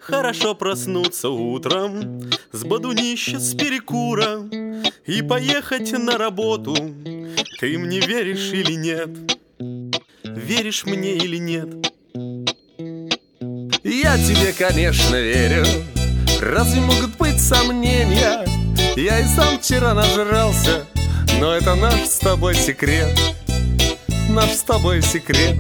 Хорошо проснуться утром с бодунища, с перекура и поехать на работу. Ты мне веришь или нет? Веришь мне или нет? Я тебе, конечно, верю. Разве могут быть сомнения? Я и сам вчера нажрался, но это наш с тобой секрет. Наш с тобой секрет.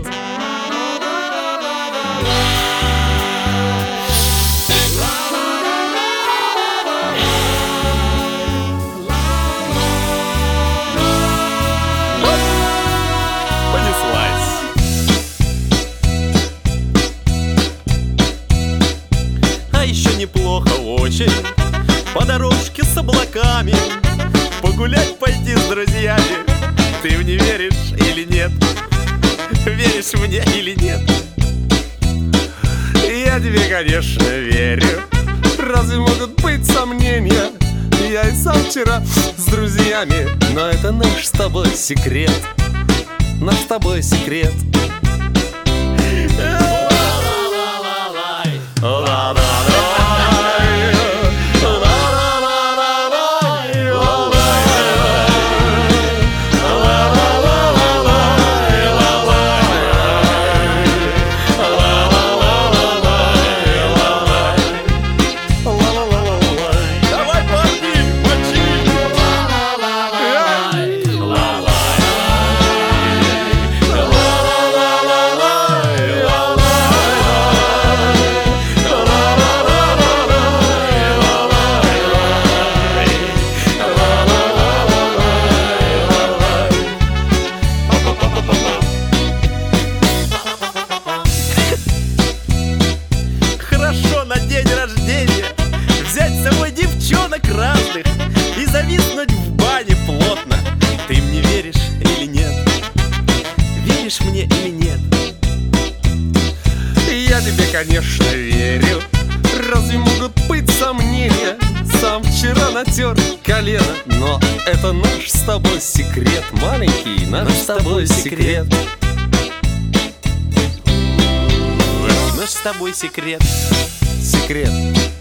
А еще неплохо очень по дорожке с облаками погулять пойти с друзьями. Ты мне веришь или нет? Веришь мне или нет? Я тебе, конечно, верю. Разве могут быть сомнения? Я и сам вчера с друзьями, но это наш с тобой секрет. Наш с тобой секрет. Взять с собой девчонок разных и зависнуть в бане плотно. Ты мне веришь или нет? Веришь мне или нет? Я тебе, конечно, верю. Разве могут быть сомнения? Сам вчера натер колено, но это наш с тобой секрет. Маленький наш с тобой секрет. Наш с тобой секрет. Секрет.